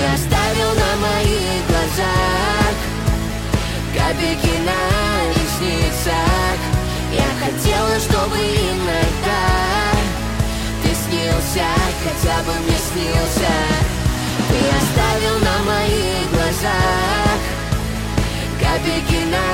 оставил на моих глазах капельки на ресницах. Я хотела, чтобы иногда ты снился, хотя бы мне снился. Ты оставил на моих глазах капельки на